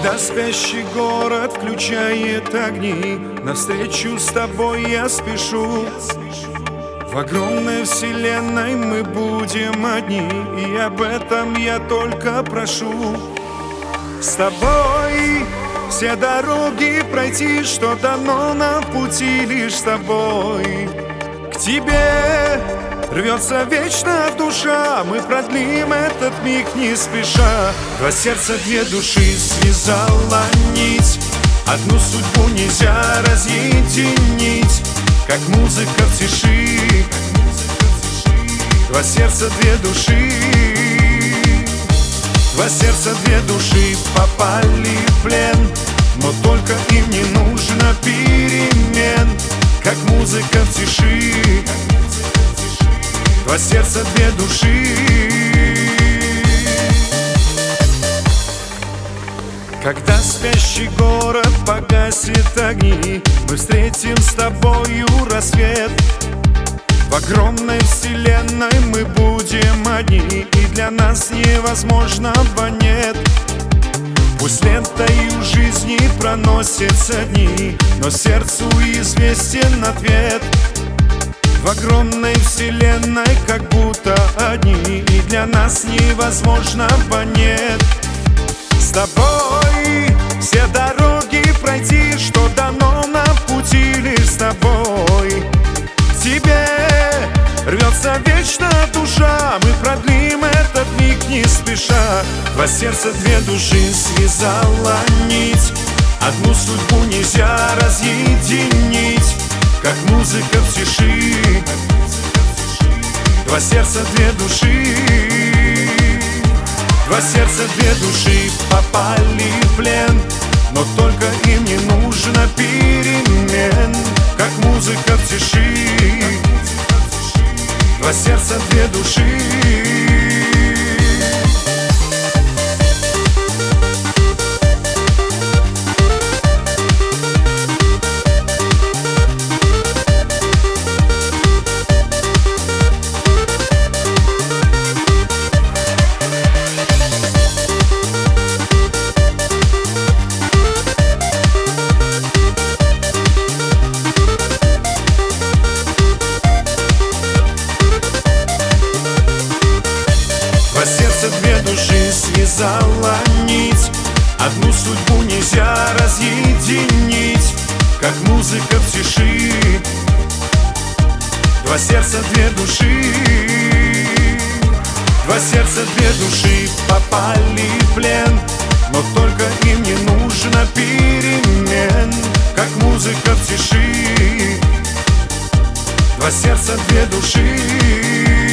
Когда спящий город включает огни, навстречу с тобой я спешу. В огромной вселенной мы будем одни, и об этом я только прошу. С тобой все дороги пройти, что дано на пути, лишь с тобой. К тебе рвется вечная душа, мы продлим этот миг не спеша. Два сердца, две души связала нить, одну судьбу нельзя разъединить, как музыка в тиши. Два сердца, две души, два сердца, две души попали в плен, но только им не нужно перемен, как музыка в тиши. Два сердца, две души. Когда спящий город погасит огни, мы встретим с тобою рассвет. В огромной вселенной мы будем одни, и для нас невозможного нет. Пусть лентою жизни проносятся дни, но сердцу известен ответ. В огромной вселенной как будто одни, и для нас невозможного нет. С тобой все дороги пройти, что дано на пути, лишь с тобой. К тебе рвется вечная душа, мы продлим этот миг не спеша. Два сердца, две души связала нить, одну судьбу нельзя разъединить, как музыка в тиши. Два сердца, две души, два сердца, две души попали в плен, но только им не нужно перемен, как музыка в тиши. Два сердца, две души. Две души связала нить, одну судьбу нельзя разъединить, как музыка в тиши. Два сердца, две души, два сердца, две души попали в плен, но только им не нужно перемен, как музыка в тиши. Два сердца, две души.